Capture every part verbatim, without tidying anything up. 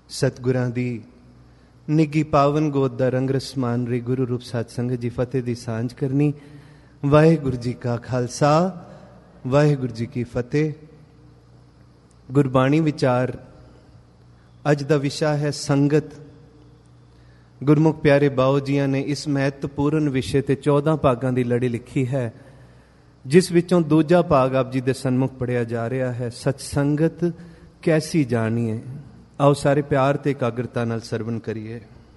सतगुरां दी निੱਘੀ पावन गोद ਦਾ ਰੰਗ ਰਸਮਾਨ ਰੀ गुरु रूप साध संगत जी फतेह ਦੀ ਸਾਂਝ ਕਰਨੀ। ਵਾਹਿਗੁਰੂ ਜੀ ਕਾ ਖਾਲਸਾ, ਵਾਹਿਗੁਰੂ ਜੀ ਕੀ ਫਤਿਹ। ਗੁਰਬਾਣੀ ਵਿਚਾਰ ਅੱਜ ਦਾ ਵਿਸ਼ਾ ਹੈ ਸੰਗਤ। ਗੁਰਮੁਖ ਪਿਆਰੇ ਬਾਊ ਜੀਆਂ ਨੇ ਇਸ ਮਹੱਤਵਪੂਰਨ ਵਿਸ਼ੇ ਤੇ ਚੌਦਾਂ ਭਾਗਾਂ ਦੀ ਲੜੀ ਲਿਖੀ ਹੈ, ਜਿਸ ਵਿੱਚੋਂ ਦੂਜਾ ਭਾਗ ਆਪ ਜੀ ਦੇ ਸਨਮੁਖ ਪੜਿਆ ਜਾ ਰਿਹਾ ਹੈ, ਸਚ ਸੰਗਤ ਕੈਸੀ ਜਾਣੀਏ। ਆਓ ਸਾਰੇ ਪਿਆਰ ਤੇ ਇਕਾਗਰਤਾ ਨਾਲ ਸਰਵਣ ਕਰੀਏ।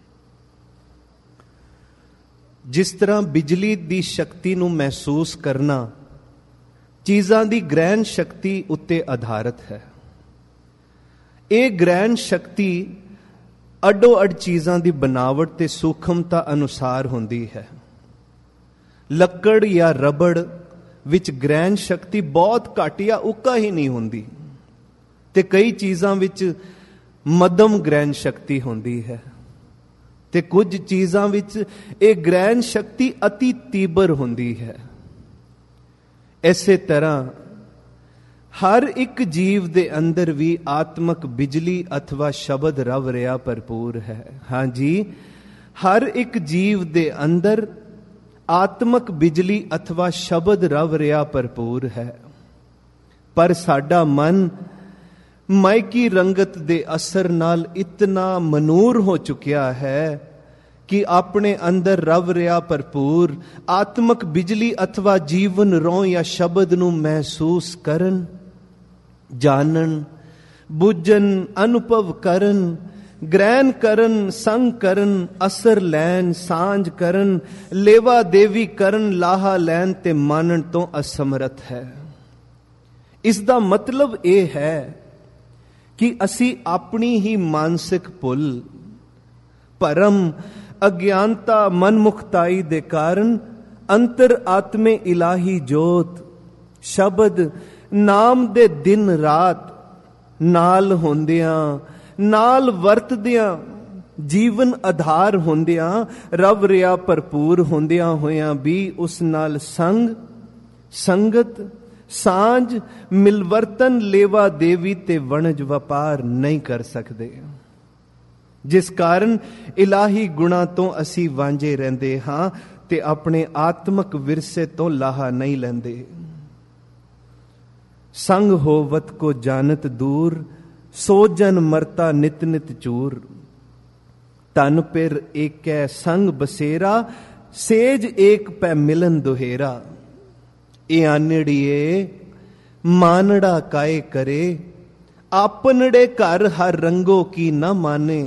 ਜਿਸ ਤਰ੍ਹਾਂ ਬਿਜਲੀ ਦੀ ਸ਼ਕਤੀ ਨੂੰ ਮਹਿਸੂਸ ਕਰਨਾ ਚੀਜ਼ਾਂ ਦੀ ਗ੍ਰਹਿਣ ਸ਼ਕਤੀ ਉੱਤੇ ਆਧਾਰਿਤ ਹੈ, ਇਹ ਗ੍ਰਹਿਣ ਸ਼ਕਤੀ ਅੱਡੋ ਅੱਡ ਚੀਜ਼ਾਂ ਦੀ ਬਣਾਵਟ ਤੇ ਸੂਖਮਤਾ ਅਨੁਸਾਰ ਹੁੰਦੀ ਹੈ। ਲੱਕੜ ਜਾਂ ਰਬੜ ਵਿੱਚ ਗ੍ਰਹਿਣ ਸ਼ਕਤੀ ਬਹੁਤ ਘੱਟ ਜਾਂ ਉੱਕਾ ਹੀ ਨਹੀਂ ਹੁੰਦੀ, ਤੇ ਕਈ ਚੀਜ਼ਾਂ ਵਿੱਚ ਮੱਧਮ ਗ੍ਰਹਿਣ ਸ਼ਕਤੀ ਹੁੰਦੀ ਹੈ, ਤੇ ਕੁਝ ਚੀਜ਼ਾਂ ਵਿੱਚ ਇਹ ਗ੍ਰਹਿਣ ਸ਼ਕਤੀ ਅਤੀ ਤੀਬਰ ਹੁੰਦੀ ਹੈ। ਇਸੇ ਤਰ੍ਹਾਂ ਹਰ ਇੱਕ ਜੀਵ ਦੇ ਅੰਦਰ ਵੀ ਆਤਮਕ ਬਿਜਲੀ ਅਥਵਾ ਸ਼ਬਦ ਰਵ ਰਿਹਾ ਭਰਪੂਰ ਹੈ। ਹਾਂਜੀ, ਹਰ ਇੱਕ ਜੀਵ ਦੇ ਅੰਦਰ ਆਤਮਕ ਬਿਜਲੀ ਅਥਵਾ ਸ਼ਬਦ ਰਵ ਰਿਹਾ ਭਰਪੂਰ ਹੈ, ਪਰ ਸਾਡਾ ਮਨ ਮਾਇਕੀ ਰੰਗਤ ਦੇ ਅਸਰ ਨਾਲ ਇਤਨਾ ਮਨੂਰ ਹੋ ਚੁੱਕਿਆ ਹੈ ਕਿ ਆਪਣੇ ਅੰਦਰ ਰਵ ਰਿਹਾ ਭਰਪੂਰ ਆਤਮਕ ਬਿਜਲੀ ਅਥਵਾ ਜੀਵਨ ਰੋਹ ਜਾਂ ਸ਼ਬਦ ਨੂੰ ਮਹਿਸੂਸ ਕਰਨ, ਜਾਣਨ, ਬੁੱਝਣ, ਅਨੁਭਵ ਕਰਨ, ਗ੍ਰਹਿਣ ਕਰਨ, ਸੰਗ ਕਰਨ, ਅਸਰ ਲੈਣ, ਸਾਂਝ ਕਰਨ, ਲੇਵਾ ਦੇਵੀ ਕਰਨ, ਲਾਹਾ ਲੈਣ ਤੇ ਮਾਨਣ ਤੋਂ ਅਸਮਰਥ ਹੈ। ਇਸ ਦਾ ਮਤਲਬ ਇਹ ਹੈ ਕਿ ਅਸੀਂ ਆਪਣੀ ਹੀ ਮਾਨਸਿਕ ਭੁੱਲ, ਭਰਮ, ਅਗਿਆਨਤਾ, ਮਨਮੁਖਤਾਈ ਦੇ ਕਾਰਨ ਅੰਤਰ ਆਤਮੇ ਇਲਾਹੀ ਜੋਤ ਸ਼ਬਦ ਨਾਮ ਦੇ ਦਿਨ ਰਾਤ ਨਾਲ ਹੁੰਦਿਆਂ, ਨਾਲ ਵਰਤਦਿਆਂ, ਜੀਵਨ ਆਧਾਰ ਹੁੰਦਿਆਂ, ਰਵ ਰਿਹਾ ਭਰਪੂਰ ਹੁੰਦਿਆਂ ਹੋਇਆਂ ਵੀ ਉਸ ਨਾਲ ਸੰਗ, ਸੰਗਤ, ਸਾਂਝ, ਮਿਲਵਰਤਨ, ਲੇਵਾ ਦੇਵੀ ਤੇ ਵਣਜ ਵਪਾਰ ਨਹੀਂ ਕਰ ਸਕਦੇ, ਜਿਸ ਕਾਰਨ ਇਲਾਹੀ ਗੁਣਾਂ ਤੋਂ ਅਸੀਂ ਵਾਂਝੇ ਰਹਿੰਦੇ ਹਾਂ ਤੇ ਆਪਣੇ ਆਤਮਕ ਵਿਰਸੇ ਤੋਂ ਲਾਹਾ ਨਹੀਂ ਲੈਂਦੇ। ਸੰਗ ਹੋਵਤ ਕੋ ਜਾਣਤ ਦੂਰ, ਸੋ ਜਨ ਮਰਤਾ ਨਿਤ ਨਿਤ ਚੂਰ। ਤਨ ਪਿਰ ਏਕੈ ਸੰਗ ਬਸੇਰਾ, ਸੇਜ ਏਕ ਪੈ ਮਿਲਨ ਦੁਹੇਰਾ। ਇਹ ਆਨੜੀਏ ਮਾਨੜਾ ਕਾਏ ਕਰੇ, ਆਪਨੜੇ ਘਰ ਹਰ ਰੰਗੋ ਕੀ ਨਾ ਮਾਨੇ।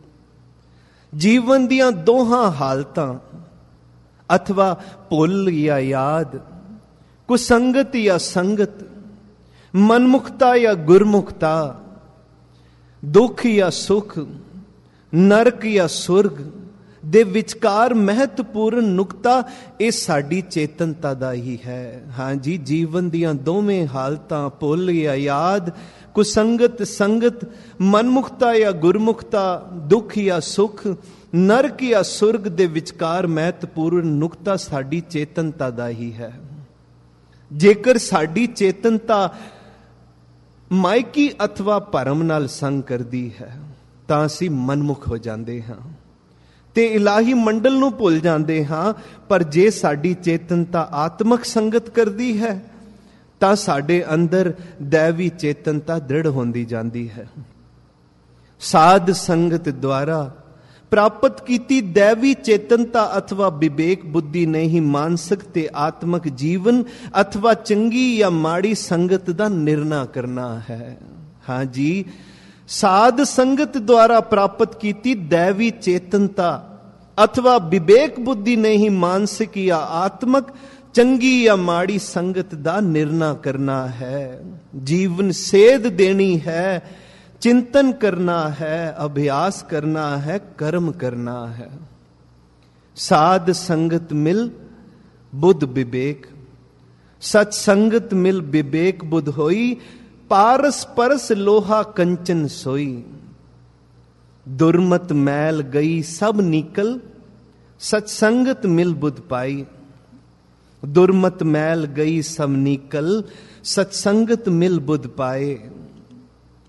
ਜੀਵਨ ਦੀਆਂ ਦੋਹਾਂ ਹਾਲਤਾਂ ਅਥਵਾ ਭੁੱਲ ਜਾਂ ਯਾਦ, ਕੁਸੰਗਤ ਜਾਂ ਸੰਗਤ, ਮਨਮੁਖਤਾ ਜਾਂ ਗੁਰਮੁਖਤਾ, ਦੁੱਖ ਜਾਂ ਸੁਖ, ਨਰਕ ਜਾਂ ਸੁਰਗ ਦੇ ਵਿਚਕਾਰ ਮਹੱਤਵਪੂਰਨ ਨੁਕਤਾ ਇਹ ਸਾਡੀ ਚੇਤਨਤਾ ਦਾ ਹੀ ਹੈ। ਹਾਂਜੀ, ਜੀਵਨ ਦੀਆਂ ਦੋਵੇਂ ਹਾਲਤਾਂ ਭੁੱਲ ਜਾਂ ਯਾਦ, ਕੁਸੰਗਤ, ਸੰਗਤ, ਮਨਮੁਖਤਾ ਜਾਂ ਗੁਰਮੁਖਤਾ, ਦੁੱਖ ਜਾਂ ਸੁਖ, ਨਰਕ ਜਾਂ ਸੁਰਗ ਦੇ ਵਿਚਕਾਰ ਮਹੱਤਵਪੂਰਨ ਨੁਕਤਾ ਸਾਡੀ ਚੇਤਨਤਾ ਦਾ ਹੀ ਹੈ। ਜੇਕਰ ਸਾਡੀ ਚੇਤਨਤਾ ਮਾਇਕੀ ਅਥਵਾ ਭਰਮ ਨਾਲ ਸੰਗ ਕਰਦੀ ਹੈ ਤਾਂ ਅਸੀਂ ਮਨਮੁਖ ਹੋ ਜਾਂਦੇ ਹਾਂ ਤੇ ਇਲਾਹੀ ਮੰਡਲ ਨੂੰ ਭੁੱਲ ਜਾਂਦੇ ਹਾਂ। ਪਰ ਜੇ ਸਾਡੀ ਚੇਤਨਤਾ ਆਤਮਕ ਸੰਗਤ ਕਰਦੀ ਹੈ ਤਾਂ ਸਾਡੇ ਅੰਦਰ ਦੈਵੀ ਚੇਤਨਤਾ ਦ੍ਰਿੜ ਹੁੰਦੀ ਜਾਂਦੀ ਹੈ। ਸਾਧ ਸੰਗਤ ਦੁਆਰਾ ਪ੍ਰਾਪਤ ਕੀਤੀ ਦੈਵੀ ਚੇਤਨਤਾ ਅਥਵਾ ਵਿਵੇਕ ਬੁੱਧੀ ਨੇ ਹੀ ਮਾਨਸਿਕ ਤੇ ਆਤਮਕ ਜੀਵਨ ਅਥਵਾ ਚੰਗੀ ਜਾਂ ਮਾੜੀ ਸੰਗਤ ਦਾ ਨਿਰਣਾ ਕਰਨਾ ਹੈ। ਹਾਂਜੀ, ਸਾਧ ਸੰਗਤ ਦੁਆਰਾ ਪ੍ਰਾਪਤ ਕੀਤੀ ਦੈਵੀ ਚੇਤਨਤਾ ਅਥਵਾ ਵਿਵੇਕ ਬੁੱਧੀ ਨੇ ਹੀ ਮਾਨਸਿਕ ਜਾਂ ਆਤਮਕ ਚੰਗੀ ਜਾਂ ਮਾੜੀ ਸੰਗਤ ਦਾ ਨਿਰਣਾ ਕਰਨਾ ਹੈ। ਜੀਵਨ ਸੇਧ ਦੇਣੀ ਹੈ, ਚਿੰਤਨ ਕਰਨਾ ਹੈ, ਅਭਿਆਸ ਕਰਨਾ ਹੈ, ਕਰਮ ਕਰਨਾ ਹੈ। ਸਾਧ ਸੰਗਤ ਮਿਲ ਬੁੱਧ ਵਿਵੇਕ, ਸਚ ਸੰਗਤ ਮਿਲ ਵਿਵੇਕ ਬੁੱਧ ਹੋਈ। ਪਾਰਸ ਪਰਸ ਲੋਹਾ ਕੰਚਨ ਸੋਈ। ਦੁਰਮਤ ਮੈਲ ਗਈ ਸਭ ਨਿਕਲ, ਸਚ ਸੰਗਤ ਮਿਲ ਬੁੱਧ ਪਾਈ। ਦੁਰਮਤ ਮੈਲ ਗਈ ਸਭ ਨਿਕਲ, ਸਤ ਸੰਗਤ ਮਿਲ ਬੁੱਧ ਪਾਏ।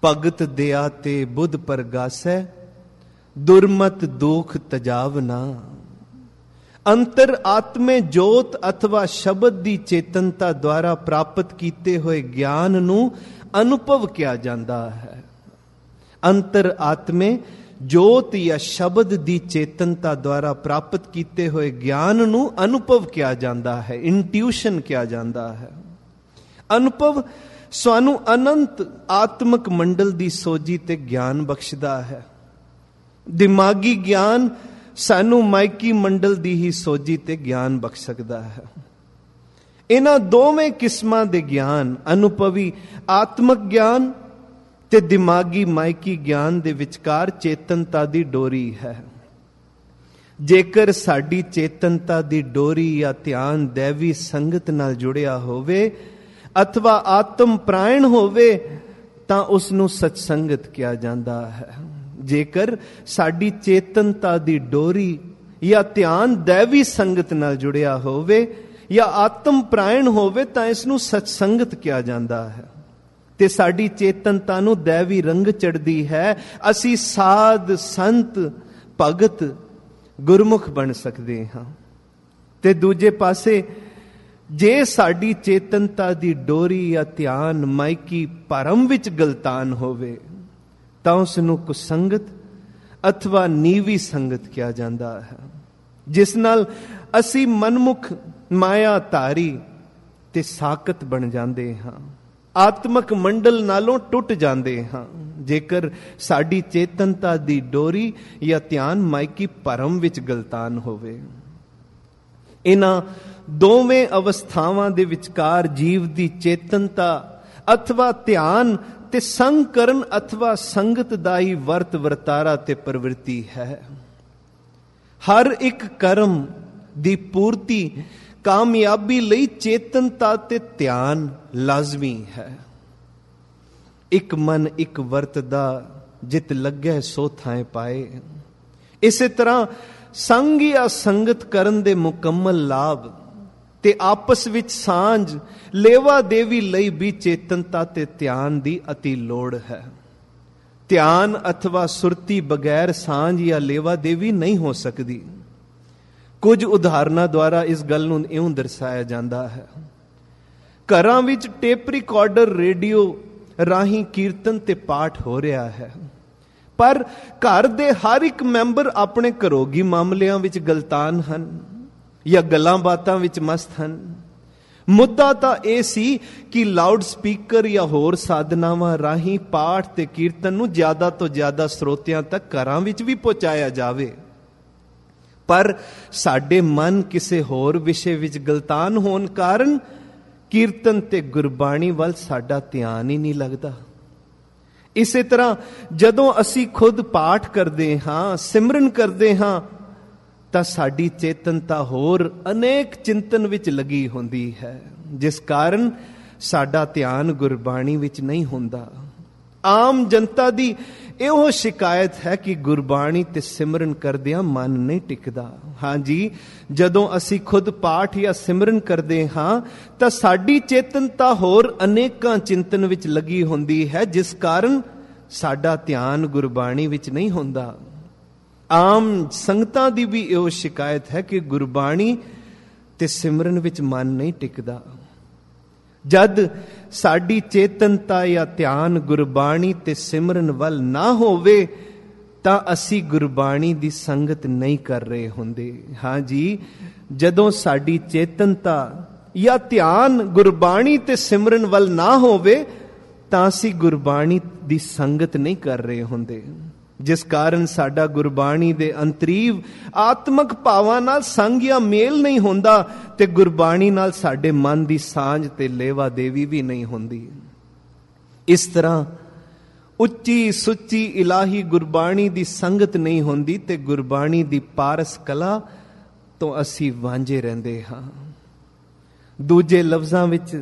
ਭਗਤ ਦਿਆ ਤੇ ਬੁੱਧ ਪ੍ਰਗਾਸੈ, ਦੁਰਮਤ ਦੁਖ ਤਜਾਵਨਾ। ਅੰਤਰ ਆਤਮੇ ਜੋਤ ਅਥਵਾ ਸ਼ਬਦ ਦੀ ਚੇਤਨਤਾ ਦੁਆਰਾ ਪ੍ਰਾਪਤ ਕੀਤੇ ਹੋਏ ਗਿਆਨ ਨੂੰ ਅਨੁਭਵ ਕਿਹਾ ਜਾਂਦਾ ਹੈ। ਅੰਤਰ ਆਤਮੇ ਜੋਤ ਜਾਂ ਸ਼ਬਦ ਦੀ ਚੇਤਨਤਾ ਦੁਆਰਾ ਪ੍ਰਾਪਤ ਕੀਤੇ ਹੋਏ ਗਿਆਨ ਨੂੰ ਅਨੁਭਵ ਕਿਹਾ ਜਾਂਦਾ ਹੈ, ਇੰਟਿਊਸ਼ਨ ਕਿਹਾ ਜਾਂਦਾ ਹੈ। ਅਨੁਭਵ ਸਾਨੂੰ ਅਨੰਤ ਆਤਮਿਕ ਮੰਡਲ ਦੀ ਸੋਝੀ ਤੇ ਗਿਆਨ ਬਖਸ਼ਦਾ ਹੈ। ਦਿਮਾਗੀ ਗਿਆਨ ਸਾਨੂੰ ਮਾਇਕੀ ਮੰਡਲ ਦੀ ਹੀ ਸੋਝੀ ਤੇ ਗਿਆਨ ਬਖਸ਼ ਸਕਦਾ ਹੈ। ਇਹਨਾਂ ਦੋਵੇਂ ਕਿਸਮਾਂ ਦੇ ਗਿਆਨ, ਅਨੁਭਵੀ ਆਤਮਿਕ ਗਿਆਨ ਤੇ ਦਿਮਾਗੀ ਮਾਇਕੀ ਗਿਆਨ ਦੇ ਵਿਚਕਾਰ ਚੇਤਨਤਾ ਦੀ ਡੋਰੀ ਹੈ। ਜੇਕਰ ਸਾਡੀ ਚੇਤਨਤਾ ਦੀ ਡੋਰੀ ਜਾਂ ਧਿਆਨ ਦੇਵੀ ਸੰਗਤ ਨਾਲ ਜੁੜਿਆ ਹੋਵੇ ਅਥਵਾ ਆਤਮ ਪ੍ਰਾਇਣ ਹੋਵੇ ਤਾਂ ਉਸ ਨੂੰ ਸਤਸੰਗਤ ਕਿਹਾ ਜਾਂਦਾ ਹੈ। ਜੇਕਰ ਸਾਡੀ ਚੇਤਨਤਾ ਦੀ ਡੋਰੀ ਜਾਂ ਧਿਆਨ ਦੇਵੀ ਸੰਗਤ ਨਾਲ ਜੁੜਿਆ ਹੋਵੇ ਜਾਂ ਆਤਮ ਪ੍ਰਾਇਣ ਹੋਵੇ ਤਾਂ ਇਸ ਨੂੰ ਸਤਸੰਗਤ ਕਿਹਾ ਜਾਂਦਾ ਹੈ। ਤੇ ਸਾਡੀ ਚੇਤਨਤਾ ਨੂੰ ਦੇਵੀ ਰੰਗ ਚੜ੍ਹਦੀ ਹੈ। ਅਸੀਂ ਸਾਧ, ਸੰਤ, ਭਗਤ, ਗੁਰਮੁਖ ਬਣ ਸਕਦੇ ਹਾਂ। ਤੇ ਦੂਜੇ ਪਾਸੇ ਜੇ ਸਾਡੀ ਚੇਤਨਤਾ ਦੀ ਡੋਰੀ ਜਾਂ ਧਿਆਨ ਮਾਇਕੀ ਭਰਮ ਵਿੱਚ ਗਲਤਾਨ ਹੋਵੇ ਤਾਂ ਉਸ ਨੂੰ ਕੁਸੰਗਤ ਅਥਵਾ ਨੀਵੀ ਸੰਗਤ ਕਿਹਾ ਜਾਂਦਾ ਹੈ, ਜਿਸ ਨਾਲ ਅਸੀਂ ਮਨਮੁਖ, ਮਾਇਆ ਧਾਰੀ ਤੇ ਸਾਕਤ ਬਣ ਜਾਂਦੇ ਹਾਂ, ਆਤਮਿਕ ਮੰਡਲ ਨਾਲੋਂ ਟੁੱਟ ਜਾਂਦੇ ਹਾਂ। ਜੇਕਰ ਸਾਡੀ ਚੇਤਨਤਾ ਦੀ ਡੋਰੀ ਜਾਂ ਧਿਆਨ ਮਾਇਕੀ ਭਰਮ ਵਿੱਚ ਗਲਤਾਨ ਹੋਵੇ। ਇਹਨਾਂ ਦੋਵੇਂ ਅਵਸਥਾਵਾਂ ਦੇ ਵਿਚਕਾਰ ਜੀਵ ਦੀ ਚੇਤਨਤਾ ਅਥਵਾ ਧਿਆਨ ਤੇ ਸੰਗ ਕਰਨ ਅਥਵਾ ਸੰਗਤ ਦਾ ਹੀ ਵਰਤ ਵਰਤਾਰਾ ਤੇ ਪ੍ਰਵਿਰਤੀ ਹੈ। ਹਰ ਇੱਕ ਕਰਮ ਦੀ ਪੂਰਤੀ, ਕਾਮਯਾਬੀ ਲਈ ਚੇਤਨਤਾ ਤੇ ਧਿਆਨ ਲਾਜ਼ਮੀ ਹੈ। ਇੱਕ ਮਨ ਇੱਕ ਵਰਤ ਦਾ ਜਿਤ ਲੱਗੈ ਸੋ ਥਾਂ ਪਾਏ। ਇਸੇ ਤਰ੍ਹਾਂ ਸੰਗ ਜਾਂ ਸੰਗਤ ਕਰਨ ਦੇ ਮੁਕੰਮਲ ਲਾਭ ਤੇ ਆਪਸ ਵਿੱਚ ਸਾਂਝ, ਲੇਵਾ ਦੇਵੀ ਲਈ ਵੀ ਚੇਤਨਤਾ ਤੇ ਧਿਆਨ ਦੀ ਅਤੀ ਲੋੜ ਹੈ। ਧਿਆਨ ਅਥਵਾ ਸੁਰਤੀ ਬਗੈਰ ਸਾਂਝ ਜਾਂ ਲੇਵਾ ਦੇਵੀ ਨਹੀਂ ਹੋ ਸਕਦੀ। ਕੁਝ ਉਦਾਹਰਨਾਂ ਦੁਆਰਾ ਇਸ ਗੱਲ ਨੂੰ ਇਉਂ ਦਰਸਾਇਆ ਜਾਂਦਾ ਹੈ। ਘਰਾਂ ਵਿੱਚ ਟੇਪ ਰਿਕਾਰਡਰ, ਰੇਡੀਓ ਰਾਹੀਂ ਕੀਰਤਨ ਤੇ ਪਾਠ ਹੋ ਰਿਹਾ ਹੈ, ਪਰ ਘਰ ਦੇ ਹਰ ਇੱਕ ਮੈਂਬਰ ਆਪਣੇ ਘਰੋਗੀ ਮਾਮਲਿਆਂ ਵਿੱਚ ਗਲਤਾਨ ਹਨ ਜਾਂ ਗੱਲਾਂ ਬਾਤਾਂ ਵਿੱਚ ਮਸਤ ਹਨ। ਮੁੱਦਾ ਤਾਂ ਇਹ ਸੀ ਕਿ ਲਾਊਡ ਸਪੀਕਰ ਜਾਂ ਹੋਰ ਸਾਧਨਾਵਾਂ ਰਾਹੀਂ ਪਾਠ ਤੇ ਕੀਰਤਨ ਨੂੰ ਜ਼ਿਆਦਾ ਤੋਂ ਜ਼ਿਆਦਾ ਸਰੋਤਿਆਂ ਤੱਕ ਘਰਾਂ ਵਿੱਚ ਵੀ ਪਹੁੰਚਾਇਆ ਜਾਵੇ, ਪਰ ਸਾਡੇ ਮਨ ਕਿਸੇ ਹੋਰ ਵਿਸ਼ੇ ਵਿੱਚ ਗਲਤਾਨ ਹੋਣ ਕਾਰਨ ਕੀਰਤਨ ਤੇ ਗੁਰਬਾਣੀ ਵੱਲ ਸਾਡਾ ਧਿਆਨ ਹੀ ਨਹੀਂ ਲੱਗਦਾ। ਇਸੇ ਤਰ੍ਹਾਂ ਜਦੋਂ ਅਸੀਂ ਖੁਦ ਪਾਠ ਕਰਦੇ ਹਾਂ, ਸਿਮਰਨ ਕਰਦੇ ਹਾਂ, ਤਾਂ ਸਾਡੀ ਚੇਤਨਤਾ ਹੋਰ ਅਨੇਕ ਚਿੰਤਨ ਵਿੱਚ ਲੱਗੀ ਹੁੰਦੀ ਹੈ, ਜਿਸ ਕਾਰਨ ਸਾਡਾ ਧਿਆਨ ਗੁਰਬਾਣੀ ਵਿੱਚ ਨਹੀਂ ਹੁੰਦਾ। ਆਮ ਜਨਤਾ ਦੀ ਇਹੋ ਸ਼ਿਕਾਇਤ ਹੈ ਕਿ ਗੁਰਬਾਣੀ ਤੇ ਸਿਮਰਨ ਕਰਦਿਆਂ ਮਨ ਨਹੀਂ ਟਿਕਦਾ। ਹਾਂਜੀ, ਜਦੋਂ ਅਸੀਂ ਖੁਦ ਪਾਠ ਜਾਂ ਸਿਮਰਨ ਕਰਦੇ ਹਾਂ ਤਾਂ ਸਾਡੀ ਚੇਤਨਤਾ ਹੋਰ ਅਨੇਕਾਂ ਚਿੰਤਨ ਵਿੱਚ ਲੱਗੀ ਹੁੰਦੀ ਹੈ, ਜਿਸ ਕਾਰਨ ਸਾਡਾ ਧਿਆਨ ਗੁਰਬਾਣੀ ਵਿੱਚ ਨਹੀਂ ਹੁੰਦਾ। ਆਮ ਸੰਗਤਾਂ ਦੀ ਵੀ ਇਹੋ ਸ਼ਿਕਾਇਤ ਹੈ ਕਿ ਗੁਰਬਾਣੀ ਤੇ ਸਿਮਰਨ ਵਿੱਚ ਮਨ ਨਹੀਂ ਟਿਕਦਾ। ਜਦ ਸਾਡੀ ਚੇਤਨਤਾ ਜਾਂ ਧਿਆਨ ਗੁਰਬਾਣੀ ਤੇ ਸਿਮਰਨ ਵੱਲ ਨਾ ਹੋਵੇ ਤਾਂ ਅਸੀਂ ਗੁਰਬਾਣੀ ਦੀ ਸੰਗਤ ਨਹੀਂ ਕਰ ਰਹੇ ਹੁੰਦੇ। ਹਾਂ ਜੀ, ਜਦੋਂ ਸਾਡੀ ਚੇਤਨਤਾ ਜਾਂ ਧਿਆਨ ਗੁਰਬਾਣੀ ਤੇ ਸਿਮਰਨ ਵੱਲ ਨਾ ਹੋਵੇ ਤਾਂ ਅਸੀਂ ਗੁਰਬਾਣੀ ਦੀ ਸੰਗਤ ਨਹੀਂ ਕਰ ਰਹੇ ਹੁੰਦੇ, ਜਿਸ ਕਾਰਨ ਸਾਡਾ ਗੁਰਬਾਣੀ ਦੇ ਅੰਤਰੀਵ ਆਤਮਿਕ ਭਾਵਾਂ ਨਾਲ ਸੰਗ ਜਾਂ ਮੇਲ ਨਹੀਂ ਹੁੰਦਾ ਤੇ ਗੁਰਬਾਣੀ ਨਾਲ ਸਾਡੇ ਮਨ ਦੀ ਸਾਂਝ ਤੇ ਲੇਵਾ ਦੇਵੀ ਵੀ ਨਹੀਂ ਹੁੰਦੀ। ਇਸ ਤਰ੍ਹਾਂ ਉੱਚੀ ਸੁੱਚੀ ਇਲਾਹੀ ਗੁਰਬਾਣੀ ਦੀ ਸੰਗਤ ਨਹੀਂ ਹੁੰਦੀ ਤੇ ਗੁਰਬਾਣੀ ਦੀ ਪਾਰਸ ਕਲਾ ਤੋਂ ਅਸੀਂ ਵਾਂਝੇ ਰਹਿੰਦੇ ਹਾਂ। ਦੂਜੇ ਲਫ਼ਜ਼ਾਂ ਵਿੱਚ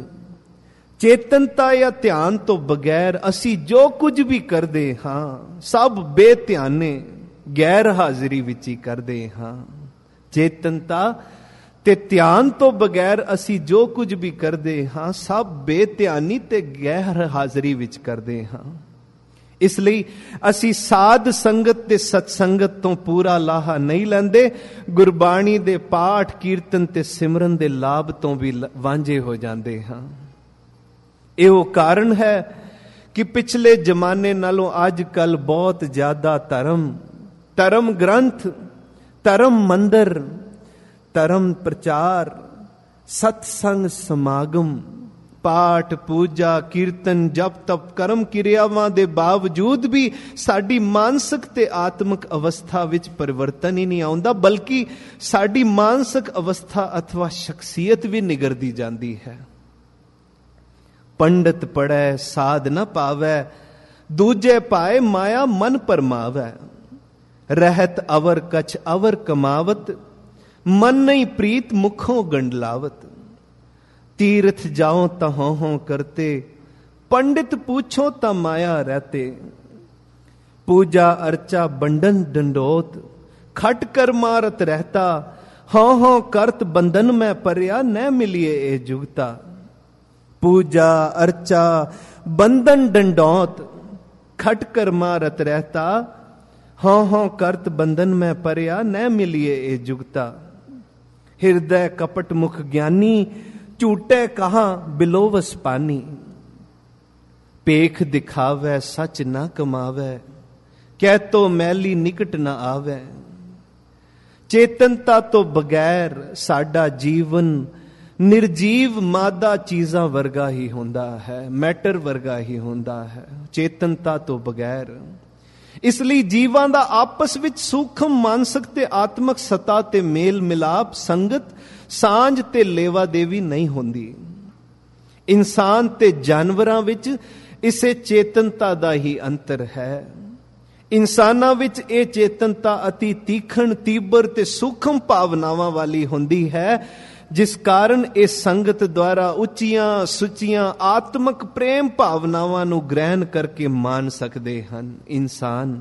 ਚੇਤਨਤਾ ਜਾਂ ਧਿਆਨ ਤੋਂ ਬਗੈਰ ਅਸੀਂ ਜੋ ਕੁਝ ਵੀ ਕਰਦੇ ਹਾਂ ਸਭ ਬੇਧਿਆਨੇ ਗੈਰ ਹਾਜ਼ਰੀ ਵਿੱਚ ਹੀ ਕਰਦੇ ਹਾਂ। ਚੇਤਨਤਾ ਤੇ ਧਿਆਨ ਤੋਂ ਬਗੈਰ ਅਸੀਂ ਜੋ ਕੁਝ ਵੀ ਕਰਦੇ ਹਾਂ ਸਭ ਬੇਧਿਆਨੀ ਤੇ ਗੈਰ ਹਾਜ਼ਰੀ ਵਿੱਚ ਕਰਦੇ ਹਾਂ। ਇਸ ਲਈ ਅਸੀਂ ਸਾਧ ਸੰਗਤ ਤੇ ਸਤ ਸੰਗਤ ਤੋਂ ਪੂਰਾ ਲਾਹਾ ਨਹੀਂ ਲੈਂਦੇ, ਗੁਰਬਾਣੀ ਦੇ ਪਾਠ ਕੀਰਤਨ ਤੇ ਸਿਮਰਨ ਦੇ ਲਾਭ ਤੋਂ ਵੀ ਵਾਂਝੇ ਹੋ ਜਾਂਦੇ ਹਾਂ। ਇਹ ਉਹ ਕਾਰਨ ਹੈ ਕਿ ਪਿਛਲੇ ਜ਼ਮਾਨੇ ਨਾਲੋਂ ਅੱਜ ਕੱਲ ਬਹੁਤ ਜ਼ਿਆਦਾ ਧਰਮ ਧਰਮ ਗ੍ਰੰਥ, ਧਰਮ ਮੰਦਰ, ਧਰਮ ਪ੍ਰਚਾਰ, ਸਤਸੰਗ ਸਮਾਗਮ, ਪਾਠ ਪੂਜਾ ਕੀਰਤਨ ਜਪ ਤਪ ਕਰਮ ਕਿਰਿਆਵਾਂ ਦੇ ਬਾਵਜੂਦ ਵੀ ਸਾਡੀ ਮਾਨਸਿਕ ਤੇ ਆਤਮਿਕ ਅਵਸਥਾ ਵਿੱਚ ਪਰਿਵਰਤਨ ਹੀ ਨਹੀਂ ਆਉਂਦਾ, ਬਲਕਿ ਸਾਡੀ ਮਾਨਸਿਕ ਅਵਸਥਾ ਅਥਵਾ ਸ਼ਖਸੀਅਤ ਵੀ ਨਿਗਰਦੀ ਜਾਂਦੀ ਹੈ। ਪੰਡਤ ਪੜੈ ਸਾਧ ਨ ਪਾਵੈ, ਦੂਜੇ ਪਾਏ ਮਾਇਆ ਮਨ ਪਰਮਾਵੈ। ਰਹਿਤ ਅਵਰ ਕਛ ਅਵਰ ਕਮਾਵਤ, ਮਨ ਨਹੀਂ ਪ੍ਰੀਤ ਮੁਖੋਂ ਗੰਡਲਾਵਤ। तीर्थ जाओ त हों हों करते, पंडित पूछो त माया रहते। पूजा अर्चा बंडन डंडोत, खट कर मारत रहता। हों हों करत बंधन में परया, न मिलिए ए जुगता। पूजा अर्चा बंधन डंडोत, खट कर मारत रहता। हों हों करत बंधन में परया, न मिलिए ए जुगता। हृदय कपट मुख ज्ञानी, झूठे कहा बिलोवस पानी। पेख दिखावे सच ना कमावे, कह तो मैली निकट ना आवे। चेतनता तो बगैर साडा जीवन निर्जीव मादा चीज़ां वर्गा ही होंदा है, मैटर वर्गा ही होंदा है, चेतनता तो बगैर। इसलिए जीवां दा आपस विच सूखम मानसिक ते आत्मक सत्ता ते मेल मिलाप, संगत ਸਾਂਝ ਤੇ ਲੇਵਾ ਦੇਵੀ ਨਹੀਂ ਹੁੰਦੀ। ਇਨਸਾਨ ਤੇ ਜਾਨਵਰਾਂ ਵਿੱਚ ਇਸੇ ਚੇਤਨਤਾ ਦਾ ਹੀ ਅੰਤਰ ਹੈ। ਇਨਸਾਨਾਂ ਵਿੱਚ ਇਹ ਚੇਤਨਤਾ ਅਤੀ ਤੀਖਣ, ਤੀਬਰ ਤੇ ਸੂਖਮ ਭਾਵਨਾਵਾਂ ਵਾਲੀ ਹੁੰਦੀ ਹੈ, ਜਿਸ ਕਾਰਨ ਇਹ ਸੰਗਤ ਦੁਆਰਾ ਉੱਚੀਆਂ ਸੁੱਚੀਆਂ ਆਤਮਿਕ ਪ੍ਰੇਮ ਭਾਵਨਾਵਾਂ ਨੂੰ ਗ੍ਰਹਿਣ ਕਰਕੇ ਮਾਣ ਸਕਦੇ ਹਨ ਇਨਸਾਨ।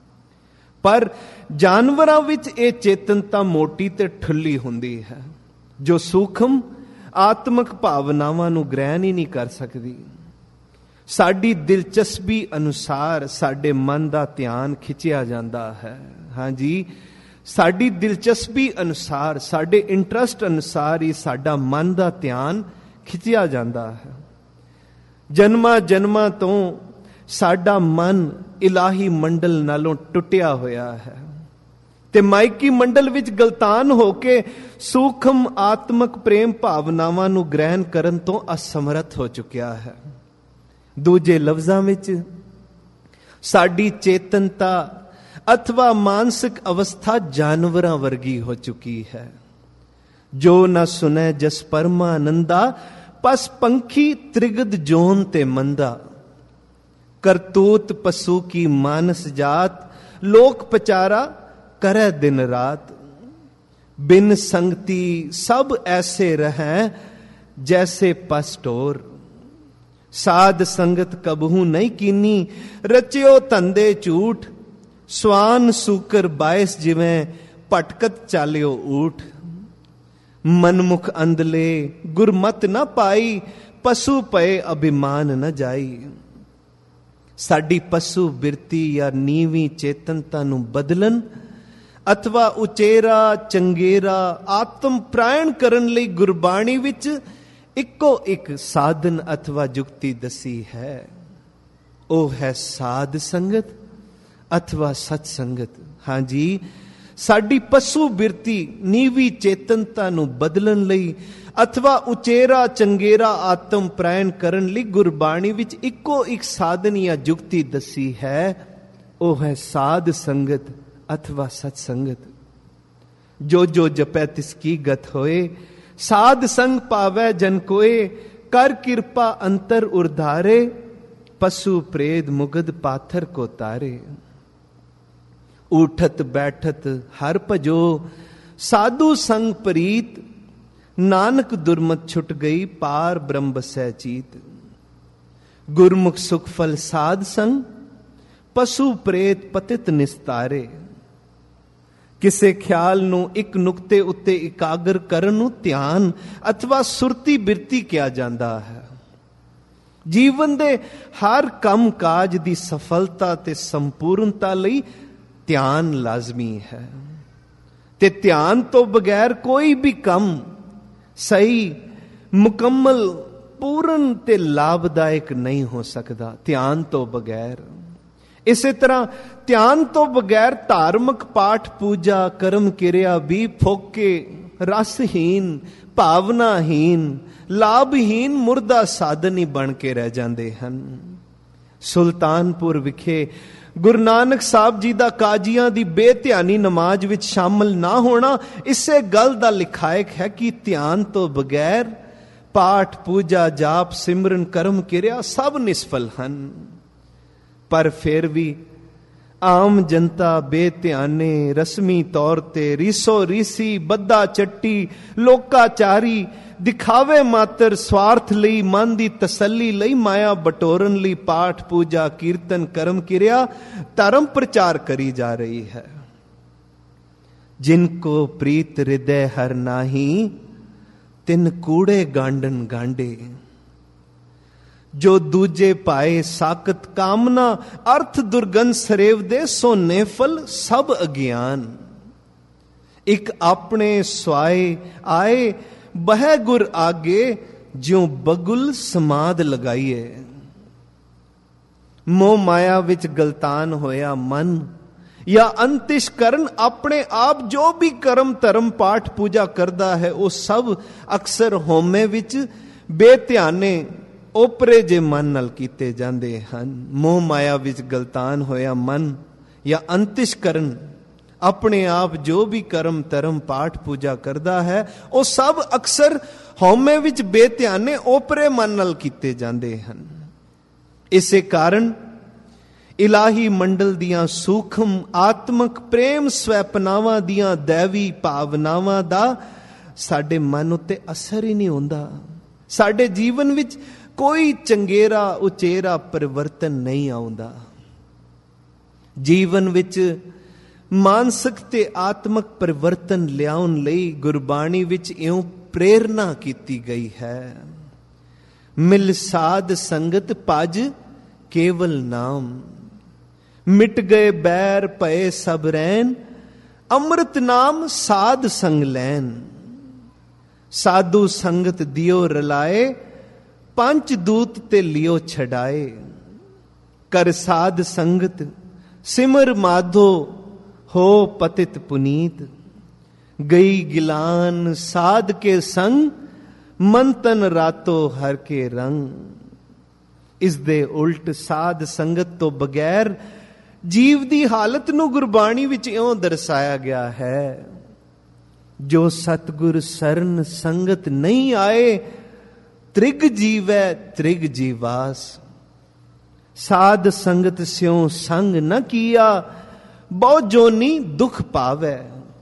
ਪਰ ਜਾਨਵਰਾਂ ਵਿੱਚ ਇਹ ਚੇਤਨਤਾ ਮੋਟੀ ਤੇ ਠੁੱਲੀ ਹੁੰਦੀ ਹੈ, ਜੋ ਸੂਖਮ ਆਤਮਿਕ ਭਾਵਨਾਵਾਂ ਨੂੰ ਗ੍ਰਹਿਣ ਹੀ ਨਹੀਂ ਕਰ ਸਕਦੀ। ਸਾਡੀ ਦਿਲਚਸਪੀ ਅਨੁਸਾਰ ਸਾਡੇ ਮਨ ਦਾ ਧਿਆਨ ਖਿੱਚਿਆ ਜਾਂਦਾ ਹੈ। ਹਾਂਜੀ, ਸਾਡੀ ਦਿਲਚਸਪੀ ਅਨੁਸਾਰ, ਸਾਡੇ ਇੰਟਰਸਟ ਅਨੁਸਾਰ ਹੀ ਸਾਡਾ ਮਨ ਦਾ ਧਿਆਨ ਖਿੱਚਿਆ ਜਾਂਦਾ ਹੈ। ਜਨਮਾਂ ਜਨਮਾਂ ਤੋਂ ਸਾਡਾ ਮਨ ਇਲਾਹੀ ਮੰਡਲ ਨਾਲੋਂ ਟੁੱਟਿਆ ਹੋਇਆ ਹੈ ਤੇ ਮਾਇਕੀ ਮੰਡਲ ਵਿੱਚ ਗਲਤਾਨ ਹੋ ਕੇ ਸੂਖਮ ਆਤਮਿਕ ਪ੍ਰੇਮ ਭਾਵਨਾਵਾਂ ਨੂੰ ਗ੍ਰਹਿਣ ਕਰਨ ਤੋਂ ਅਸਮਰੱਥ ਹੋ ਚੁੱਕਿਆ ਹੈ। ਦੂਜੇ ਲਫ਼ਜ਼ਾਂ ਵਿੱਚ ਸਾਡੀ ਚੇਤਨਤਾ ਅਥਵਾ ਮਾਨਸਿਕ ਅਵਸਥਾ ਜਾਨਵਰਾਂ ਵਰਗੀ ਹੋ ਚੁੱਕੀ ਹੈ। ਜੋ ਨਾ ਸੁਨੈ ਜਸ ਪਰਮਾਨੰਦਾ, ਪਸ ਪੰਖੀ ਤ੍ਰਿਗਦ ਜੋਨ ਤੇ ਮੰਦਾ। ਕਰਤੂਤ ਪਸੂ ਕੀ ਮਾਨਸ ਜਾਤ, ਲੋਕ ਪਚਾਰਾ करे दिन रात। बिन संगति सब ऐसे रहें, जैसे पसटोर। साध संगत कबहू नहीं कीनी, रचियो धंधे झूठ। स्वान सूकर बायस जिवें, भटकत चालियो ऊठ। मनमुख अंधले गुरमत न पाई, पशु पए अभिमान न जाई। साडी पशु बिरती या नीवी चेतनता नूं बदलन अथवा उचेरा चंगेरा आत्म प्रायण करन लई गुरबाणी विच इक्को एक साधन अथवा जुक्ति दसी है। ओ है साध संगत अथवा सत संगत। हाँ जी, साडी पशु बिरती नीवी चेतनता नूं बदलन लई अथवा उचेरा चंगेरा आत्म प्रायण करन लई गुरबाणी विच इक्को एक साधन या जुक्ति दसी है। ओ है साध संगत अथवा सत्संगत। जो जो जपै तिसकी गत होए, साध संग पावै जन कोए। कर कृपा अंतर उर्धारे, पशु प्रेत मुगद पाथर को तारे। उठत बैठत हर भजो, साधु संग प्रीत। नानक दुर्मत छुट गई, पार ब्रह्म बसै चीत। गुरमुख सुख फल साध संग, पशु प्रेत पतित निस्तारे। ਕਿਸੇ ਖਿਆਲ ਨੂੰ ਇੱਕ ਨੁਕਤੇ ਉੱਤੇ ਇਕਾਗਰ ਕਰਨ ਨੂੰ ਧਿਆਨ ਅਥਵਾ ਸੁਰਤੀ ਬਿਰਤੀ ਕਿਹਾ ਜਾਂਦਾ ਹੈ। ਜੀਵਨ ਦੇ ਹਰ ਕੰਮ ਕਾਜ ਦੀ ਸਫਲਤਾ ਤੇ ਸੰਪੂਰਨਤਾ ਲਈ ਧਿਆਨ ਲਾਜ਼ਮੀ ਹੈ, ਤੇ ਧਿਆਨ ਤੋਂ ਬਗੈਰ ਕੋਈ ਵੀ ਕੰਮ ਸਹੀ, ਮੁਕੰਮਲ, ਪੂਰਨ ਤੇ ਲਾਭਦਾਇਕ ਨਹੀਂ ਹੋ ਸਕਦਾ ਧਿਆਨ ਤੋਂ ਬਗੈਰ। ਇਸੇ ਤਰ੍ਹਾਂ ਧਿਆਨ ਤੋਂ ਬਗੈਰ ਧਾਰਮਿਕ ਪਾਠ, ਪੂਜਾ, ਕਰਮ ਕਿਰਿਆ ਵੀ ਫੋਕੇ, ਰਸਹੀਨ, ਭਾਵਨਾਹੀਨ, ਲਾਭਹੀਨ, ਮੁਰਦਾ ਸਾਧਨ ਹੀ ਬਣ ਕੇ ਰਹਿ ਜਾਂਦੇ ਹਨ। ਸੁਲਤਾਨਪੁਰ ਵਿਖੇ ਗੁਰੂ ਨਾਨਕ ਸਾਹਿਬ ਜੀ ਦਾ ਕਾਜ਼ੀਆਂ ਦੀ ਬੇਧਿਆਨੀ ਨਮਾਜ਼ ਵਿੱਚ ਸ਼ਾਮਲ ਨਾ ਹੋਣਾ ਇਸੇ ਗੱਲ ਦਾ ਲਿਖਾਇਕ ਹੈ ਕਿ ਧਿਆਨ ਤੋਂ ਬਗੈਰ ਪਾਠ, ਪੂਜਾ, ਜਾਪ, ਸਿਮਰਨ, ਕਰਮ ਕਿਰਿਆ ਸਭ ਨਿਸਫਲ ਹਨ। ਪਰ ਫਿਰ ਵੀ ਆਮ ਜਨਤਾ ਬੇਧਿਆਨੇ, ਰਸਮੀ ਤੌਰ ਤੇ ਰੀਸੋ ਰੀਸੀ, ਬੱਦਾ ਚੱਟੀ, ਲੋਕਾਚਾਰੀ, ਦਿਖਾਵੇ ਮਾਤਰ, ਸਵਾਰਥ ਲਈ, ਮਨ ਦੀ ਤਸੱਲੀ ਲਈ, ਮਾਇਆ ਬਟੋਰਨ ਲਈ ਪਾਠ, ਪੂਜਾ, ਕੀਰਤਨ, ਕਰਮ ਕਿਰਿਆ, ਧਰਮ ਪ੍ਰਚਾਰ ਕਰੀ ਜਾ ਰਹੀ ਹੈ। ਜਿਨ ਕੋ ਪ੍ਰੀਤ ਹਿਰਦੈ ਹਰ ਨਾਹੀ, ਤਿਨ ਕੂੜੇ ਗਾਂਡਨ ਗਾਂਡੇ। ਜੋ ਦੂਜੇ ਪਾਏ ਸਾਕਤ ਕਾਮਨਾ, ਅਰਥ ਦੁਰਗੰਧ ਸਰੇਵ ਦੇ, ਸੋਨੇ ਫਲ ਸਭ ਅਗਿਆਨ। ਇੱਕ ਆਪਣੇ ਸਵਾਏ ਆਏ, ਬਹਿ ਗੁਰ ਆਗੇ, ਜਿਉ ਬਗੁਲ ਸਮਾਦ ਲਗਾਈਏ। ਮੋਹ ਮਾਇਆ ਵਿੱਚ ਗਲਤਾਨ ਹੋਇਆ ਮਨ, ਜਾਂ ਅੰਤਿਸ਼ ਕਰਨ ਆਪਣੇ ਆਪ ਜੋ ਵੀ ਕਰਮ ਧਰਮ ਪਾਠ ਪੂਜਾ ਕਰਦਾ ਹੈ ਉਹ ਸਭ ਅਕਸਰ ਹਉਮੈ ਵਿੱਚ ਬੇਧਿਆਨੇ ਓਪਰੇ ਜੇ ਮਨ ਨਾਲ ਕੀਤੇ ਜਾਂਦੇ ਹਨ। ਮੋਹ ਮਾਇਆ ਵਿੱਚ ਗਲਤਾਨ ਹੋਇਆ ਮਨ ਜਾਂ ਅੰਤਿਸ਼ ਕਰਨ ਆਪਣੇ ਆਪ ਜੋ ਵੀ ਕਰਮ ਧਰਮ ਪਾਠ ਪੂਜਾ ਕਰਦਾ ਹੈ ਉਹ ਸਭ ਅਕਸਰ ਹਉਮੈ ਵਿੱਚ ਬੇਧਿਆਨੇ ਓਪਰੇ ਮਨ ਨਾਲ ਕੀਤੇ ਜਾਂਦੇ ਹਨ। ਇਸੇ ਕਾਰਨ ਇਲਾਹੀ ਮੰਡਲ ਦੀਆਂ ਸੂਖਮ ਆਤਮਕ ਪ੍ਰੇਮ ਸਵੈਪਨਾਵਾਂ ਦੀਆਂ ਦੈਵੀ ਭਾਵਨਾਵਾਂ ਦਾ ਸਾਡੇ ਮਨ ਉੱਤੇ ਅਸਰ ਹੀ ਨਹੀਂ ਹੁੰਦਾ। ਸਾਡੇ ਜੀਵਨ ਵਿੱਚ ਕੋਈ ਚੰਗੇਰਾ ਉਚੇਰਾ ਪਰਿਵਰਤਨ ਨਹੀਂ ਆਉਂਦਾ। ਜੀਵਨ ਵਿੱਚ ਮਾਨਸਿਕ ਤੇ ਆਤਮਕ ਪਰਿਵਰਤਨ ਲਿਆਉਣ ਲਈ ਗੁਰਬਾਣੀ ਵਿੱਚ ਇਉਂ ਪ੍ਰੇਰਨਾ ਕੀਤੀ ਗਈ ਹੈ। ਮਿਲ ਸਾਧ ਸੰਗਤ ਭਜ ਕੇਵਲ ਨਾਮ, ਮਿਟ ਗਏ ਬੈਰ ਭਏ ਸਭ ਰੈਨ, ਅੰਮ੍ਰਿਤ ਨਾਮ ਸਾਧ ਸੰਗ ਲੈਨ। ਸਾਧੂ ਸੰਗਤ ਦਿਓ ਰਲਾਏ, ਪੰਚ ਦੂਤ ਤੇ ਲਿਓ ਛਡਾਏ। ਕਰ ਸਾਧ ਸੰਗਤ ਸਿਮਰ ਮਾਧੋ, ਹੋ ਪਤਿਤ ਪੁਨੀਤ। ਗਈ ਗਿਲਾਨ ਸਾਧ ਕੇ ਸੰਗ, ਮਨ ਤਨ ਰਾਤੋ ਹਰ ਕੇ ਰੰਗ। ਇਸ ਦੇ ਉਲਟ ਸਾਧ ਸੰਗਤ ਤੋਂ ਬਗੈਰ ਜੀਵ ਦੀ ਹਾਲਤ ਨੂੰ ਗੁਰਬਾਣੀ ਵਿੱਚ ਇਉਂ ਦਰਸਾਇਆ ਗਿਆ ਹੈ। ਜੋ ਸਤਿਗੁਰ ਸਰਨ ਸੰਗਤ ਨਹੀਂ ਆਏ, ਤ੍ਰਿਗ ਜੀਵੈ ਤ੍ਰਿਗ ਜੀਵਾਸ। ਸਾਧ ਸੰਗਤ ਸਿਉ ਸੰਗ ਨ ਕੀਆ, ਬਹੁ ਜੋਨੀ ਦੁਖ ਪਾਵੈ।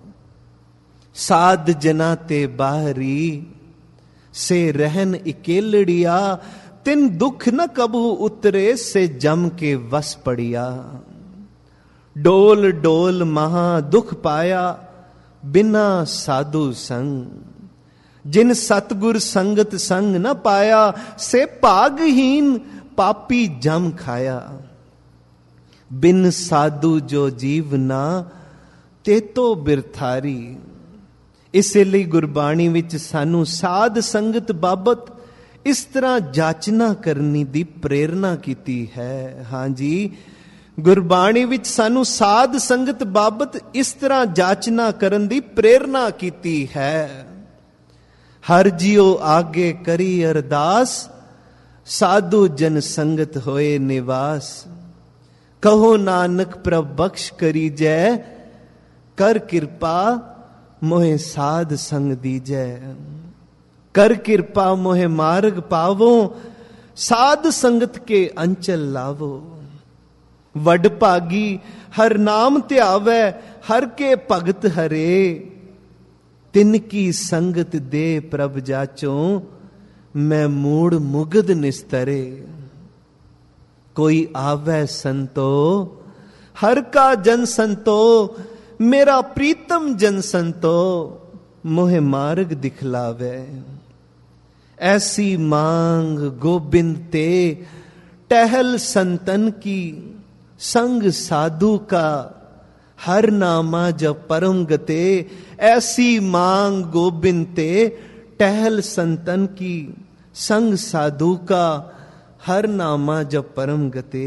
ਸਾਧ ਜਨਾ ਤੇ ਬਾਹਰੀ, ਸੇ ਰਹਿਨ ਇਕੇਲੜਿਆ। ਤਿਨ ਦੁਖ ਨ ਕਬੂ ਉਤਰੇ, ਸੇ ਜਮ ਕੇ ਵਸ ਪੜਿਆ। ਡੋਲ ਡੋਲ ਮਹਾ ਦੁਖ ਪਾਇਆ, ਬਿਨਾ ਸਾਧੂ ਸੰਗ। ਜਿਨ ਸਤਗੁਰ ਸੰਗਤ ਸੰਗ ਨ ਪਾਇਆ, ਸੇ ਭਾਗਹੀਨ ਪਾਪੀ ਜਮ ਖਾਇਆ। ਬਿਨ ਸਾਧੂ ਜੋ ਜੀਵ ਨਾ, ਤੇ ਤੋ ਬਿਰਥਾਰੀ। ਇਸੇ ਲਈ ਗੁਰਬਾਣੀ ਵਿੱਚ ਸਾਨੂੰ ਸਾਧ ਸੰਗਤ ਬਾਬਤ ਇਸ ਤਰ੍ਹਾਂ ਜਾਚਨਾ ਕਰਨੀ ਦੀ ਪ੍ਰੇਰਨਾ ਕੀਤੀ ਹੈ। ਹਾਂਜੀ, ਗੁਰਬਾਣੀ ਵਿੱਚ ਸਾਨੂੰ ਸਾਧ ਸੰਗਤ ਬਾਬਤ ਇਸ ਤਰ੍ਹਾਂ ਜਾਚਨਾ ਕਰਨ ਦੀ ਪ੍ਰੇਰਨਾ ਕੀਤੀ ਹੈ। ਹਰ ਜੀਉ ਆਗੇ ਕਰੀ ਅਰਦਾਸ, ਸਾਧੂ ਜਨ ਸੰਗਤ ਹੋਏ ਨਿਵਾਸ। ਕਹੋ ਨਾਨਕ ਪ੍ਰਭ ਬਖਸ਼ ਕਰੀ ਜੈ, ਕਰ ਕਿਰਪਾ ਮੋਹਿ ਸਾਧ ਸੰਗ ਦੀਜੈ। ਕਰ ਕਿਰਪਾ ਮੋਹਿ ਮਾਰਗ ਪਾਵੋ, ਸਾਧ ਸੰਗਤ ਕੇ ਅੰਚਲ ਲਾਵੋ। ਵੱਡ ਭਾਗੀ ਹਰ ਨਾਮ ਧਿਆਵੈ, ਹਰ ਕੇ ਭਗਤ ਹਰੇ। ਤਿਨ ਕੀ ਸੰਗਤ ਦੇ ਪ੍ਰਭ ਜਾਚੋ, ਮੈਂ ਮੂੜ ਮੁਗਧ ਨਿਸਤਰੇ। ਕੋਈ ਆਵੈ ਸੰਤੋ, ਹਰ ਕਾ ਜਨ ਸੰਤੋ। ਮੇਰਾ ਪ੍ਰੀਤਮ ਜਨ ਸੰਤੋ, ਮੋਹਿ ਮਾਰਗ ਦਿਖਲਾਵੇ। ऐसी मांग गोबिंद ते टहल संतन की, संग साधु का हर नामा जब परम गते। ऐसी मांग गोबिंद ते टहल संतन की, संग साधु का हर नामा जब परम गते।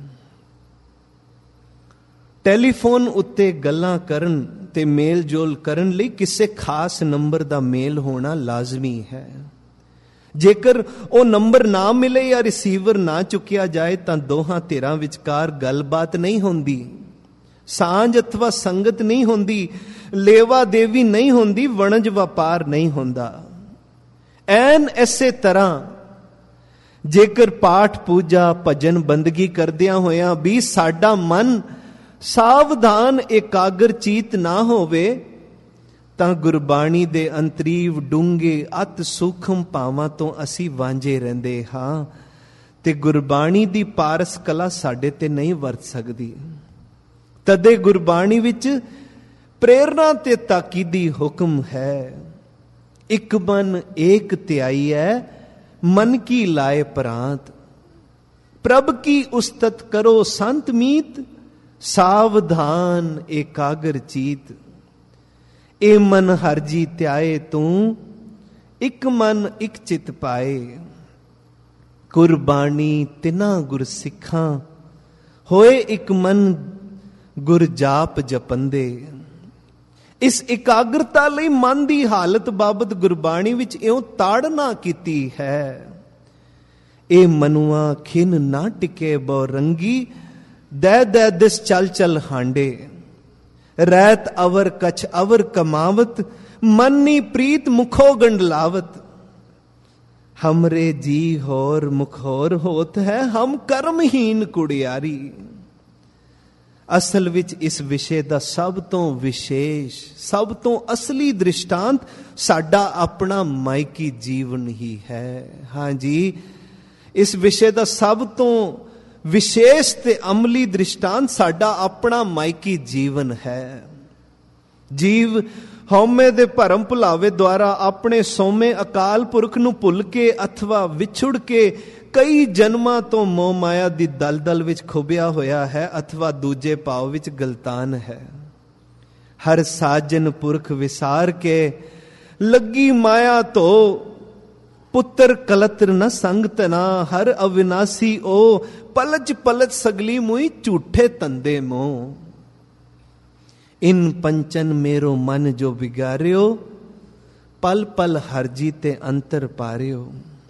ਟੈਲੀਫੋਨ ਉੱਤੇ ਗੱਲਾਂ ਕਰਨ ਤੇ ਮੇਲ ਜੋਲ ਕਰਨ ਲਈ ਕਿਸੇ ਖਾਸ ਨੰਬਰ ਦਾ ਮੇਲ ਹੋਣਾ ਲਾਜ਼ਮੀ ਹੈ। ਜੇਕਰ ਉਹ ਨੰਬਰ ਨਾ ਮਿਲੇ ਜਾਂ ਰਿਸੀਵਰ ਨਾ ਚੁੱਕਿਆ ਜਾਏ ਤਾਂ ਦੋਹਾਂ ਧਿਰਾਂ ਵਿਚਕਾਰ ਗੱਲਬਾਤ ਨਹੀਂ ਹੁੰਦੀ, ਸਾਂਝ ਅਥਵਾ ਸੰਗਤ ਨਹੀਂ ਹੁੰਦੀ, ਲੇਵਾ ਦੇਵੀ ਨਹੀਂ ਹੁੰਦੀ, ਵਣਜ ਵਪਾਰ ਨਹੀਂ ਹੁੰਦਾ। ਐਨ ਇਸੇ ਤਰ੍ਹਾਂ ਜੇਕਰ ਪਾਠ ਪੂਜਾ ਭਜਨ ਬੰਦਗੀ ਕਰਦਿਆਂ ਹੋਇਆਂ ਵੀ ਸਾਡਾ ਮਨ ਸਾਵਧਾਨ ਇਕਾਗਰ ਚੀਤ ਨਾ ਹੋਵੇ ਤਾਂ ਗੁਰਬਾਣੀ ਦੇ ਅੰਤਰੀਵ ਡੂੰਘੇ ਅਤ ਸੂਖਮ ਭਾਵਾਂ ਤੋਂ ਅਸੀਂ ਵਾਂਝੇ ਰਹਿੰਦੇ ਹਾਂ ਤੇ ਗੁਰਬਾਣੀ ਦੀ ਪਾਰਸ ਕਲਾ ਸਾਡੇ ਤੇ ਨਹੀਂ ਵਰਤ ਸਕਦੀ। ਤਦੇ ਗੁਰਬਾਣੀ ਵਿੱਚ ਪ੍ਰੇਰਨਾ ਤੇ ਤਾਕੀਦੀ ਹੁਕਮ ਹੈ। ਇੱਕ ਮਨ ਏਕ ਧਿਆਈ ਹੈ, ਮਨ ਕੀ ਲਾਏ ਪ੍ਰਾਂਤ, ਪ੍ਰਭ ਕੀ ਉਸਤਤ ਕਰੋ ਸੰਤ ਮੀਤ, ਸਾਵਧਾਨ ਏਕਾਗਰ ਚੀਤ। ਏ ਮਨ ਹਰ ਜੀ ਧਿਆਏ ਤੂੰ, ਇੱਕ ਮਨ ਇੱਕ ਚਿਤ ਪਾਏ। ਕੁਰਬਾਨੀ ਤਿਨਾ ਗੁਰ ਸਿੱਖਾਂ, ਹੋਏ ਇੱਕ ਮਨ ਗੁਰ ਜਾਪ ਜਪੰਦੇ। ਇਸ ਇਕਾਗਰਤਾ ਲਈ ਮਨ ਦੀ ਹਾਲਤ ਬਾਬਤ ਗੁਰਬਾਣੀ ਵਿੱਚ ਇਉਂ ਤਾੜਨਾ ਕੀਤੀ ਹੈ। ਇਹ ਮਨੁਆ ਖਿਨ ਨਾ ਟਿਕੇ ਬਹੁ ਰੰਗੀ, ਦੈ ਦੈ ਦਿਸ ਚਲ ਚਲ ਹਾਂਡੇ। ਰਹਿਤ ਅਵਰ ਕਛ ਅਵਰ ਕਮਾਵਤ, ਮਨਨੀ ਪ੍ਰੀਤ ਮੁਖੋ ਗੰਡਲਾਵਤ। ਹਮਰੇ ਜੀ ਹੋਰ ਮੁਖ ਹੋਰ ਹੋਤ ਹੈ, ਹਮ ਕਰਮਹੀਨ ਕੁੜਿਆਰੀ। ਅਸਲ ਵਿੱਚ ਇਸ ਵਿਸ਼ੇ ਦਾ ਸਭ ਤੋਂ ਵਿਸ਼ੇਸ਼, ਸਭ ਤੋਂ ਅਸਲੀ ਦ੍ਰਿਸ਼ਟਾਂਤ ਸਾਡਾ ਆਪਣਾ ਮਾਇਕੀ ਜੀਵਨ ਹੀ ਹੈ। ਹਾਂਜੀ, ਇਸ ਵਿਸ਼ੇ ਦਾ ਸਭ ਤੋਂ ਵਿਸ਼ੇਸ਼ ਤੇ ਅਮਲੀ ਦ੍ਰਿਸ਼ਟਾਂਤ ਸਾਡਾ ਆਪਣਾ ਮਾਇਕੀ ਜੀਵਨ ਹੈ। ਜੀਵ ਹਉਮੈ ਦੇ ਭਰਮ ਭੁਲਾਵੇ ਦੁਆਰਾ ਆਪਣੇ ਸੋਮੇ ਅਕਾਲ ਪੁਰਖ ਨੂੰ ਭੁੱਲ ਕੇ ਅਥਵਾ ਵਿਛੁੜ ਕੇ ਕਈ ਜਨਮਾਂ ਤੋਂ ਮੋਹ ਮਾਇਆ ਦੀ ਦਲਦਲ ਵਿੱਚ ਖੁੱਭਿਆ ਹੋਇਆ ਹੈ ਅਥਵਾ ਦੂਜੇ ਭਾਵ ਵਿੱਚ ਗਲਤਾਨ ਹੈ। ਹਰ ਸਾਜਨ ਪੁਰਖ ਵਿਸਾਰ ਕੇ ਲੱਗੀ ਮਾਇਆ ਧੋ, ਪੁੱਤਰ ਕਲਤਰ ਨ ਸੰਗ ਤਨਾ। ਹਰ ਅਵਿਨਾਸੀ ਉਹ ਪਲਚ ਪਲਚ ਸਗਲੀ ਮੁਈ, ਝੂਠੇ ਤੰਦੇ ਮੋਹ। ਇਨ ਪੰਚਨ ਮੇਰੋ ਮਨ ਜੋ ਵਿਗਾਰਿਓ, ਪਲ ਪਲ ਹਰਜੀ ਤੇ ਅੰਤਰ ਪਾਰਿਓ।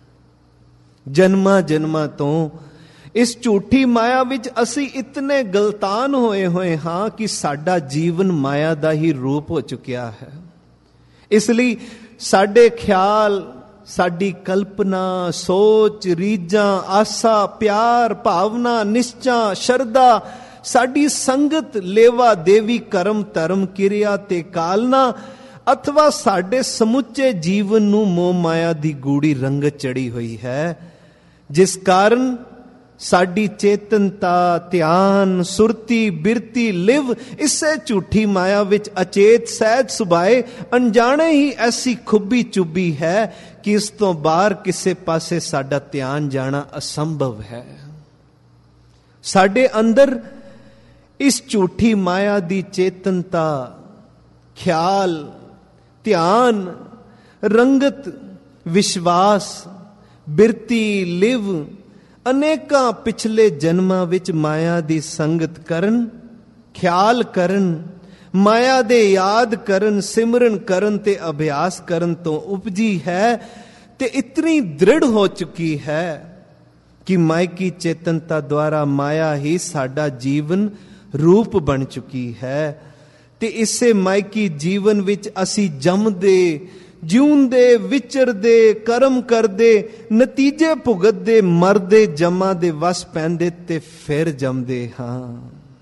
ਜਨਮਾਂ ਜਨਮਾਂ ਤੋਂ ਇਸ ਝੂਠੀ ਮਾਇਆ ਵਿੱਚ ਅਸੀਂ ਇਤਨੇ ਗਲਤਾਨ ਹੋਏ ਹੋਏ ਹਾਂ ਕਿ ਸਾਡਾ ਜੀਵਨ ਮਾਇਆ ਦਾ ਹੀ ਰੂਪ ਹੋ ਚੁੱਕਿਆ ਹੈ। ਇਸ ਲਈ ਸਾਡੇ ਖਿਆਲ, ਸਾਡੀ ਕਲਪਨਾ, ਸੋਚ, ਰੀਝਾਂ, ਆਸਾ, ਪਿਆਰ, ਭਾਵਨਾ, ਨਿਸ਼ਚਾ, ਸ਼ਰਧਾ, ਸਾਡੀ ਸੰਗਤ, ਲੇਵਾ ਦੇਵੀ, ਕਰਮ ਧਰਮ, ਕਿਰਿਆ ਤੇ ਕਾਲਨਾ ਅਥਵਾ ਸਾਡੇ ਸਮੁੱਚੇ ਜੀਵਨ ਨੂੰ ਮੋਹ ਮਾਇਆ ਦੀ ਗੂੜੀ ਰੰਗਤ ਚੜੀ ਹੋਈ ਹੈ, ਜਿਸ ਕਾਰਨ ਸਾਡੀ ਚੇਤਨਤਾ, ਧਿਆਨ, ਸੁਰਤੀ, ਬਿਰਤੀ, ਲਿਵ ਇਸੇ ਝੂਠੀ ਮਾਇਆ ਵਿੱਚ ਅਚੇਤ ਸਹਿਜ ਸੁਭਾਏ ਅਣਜਾਣੇ ਹੀ ਐਸੀ ਖੁੱਬੀ ਚੁੱਬੀ ਹੈ ਕਿ ਇਸ ਤੋਂ ਬਾਹਰ ਕਿਸੇ ਪਾਸੇ ਸਾਡਾ ਧਿਆਨ ਜਾਣਾ ਅਸੰਭਵ ਹੈ। ਸਾਡੇ ਅੰਦਰ ਇਸ ਝੂਠੀ ਮਾਇਆ ਦੀ ਚੇਤਨਤਾ, ਖਿਆਲ, ਧਿਆਨ, ਰੰਗਤ, ਵਿਸ਼ਵਾਸ, ਬਿਰਤੀ, ਲਿਵ ਅਨੇਕਾਂ ਪਿਛਲੇ ਜਨਮਾਂ ਵਿੱਚ ਮਾਇਆ ਦੀ ਸੰਗਤ ਕਰਨ, ਖਿਆਲ ਕਰਨ, ਮਾਇਆ ਦੇ ਯਾਦ ਕਰਨ, ਸਿਮਰਨ ਕਰਨ ਤੇ ਅਭਿਆਸ ਕਰਨ ਤੋਂ ਉਪਜੀ ਹੈ ਤੇ ਇਤਨੀ ਦ੍ਰਿੜ ਹੋ ਚੁੱਕੀ ਹੈ ਕਿ ਮਾਇਕੀ ਚੇਤਨਤਾ ਦੁਆਰਾ ਮਾਇਆ ਹੀ ਸਾਡਾ ਜੀਵਨ ਰੂਪ ਬਣ ਚੁੱਕੀ ਹੈ। ਤੇ ਇਸੇ ਮਾਇਕੀ ਜੀਵਨ ਵਿੱਚ ਅਸੀਂ ਜੰਮਦੇ, ਜਿਉਂਦੇ, ਵਿਚਰਦੇ, ਕਰਮ ਕਰਦੇ, ਨਤੀਜੇ ਭੁਗਤਦੇ, ਮਰਦੇ, ਜਮਾਂ ਦੇ ਵਸ ਪੈਂਦੇ ਤੇ ਫਿਰ ਜੰਮਦੇ ਹਾਂ।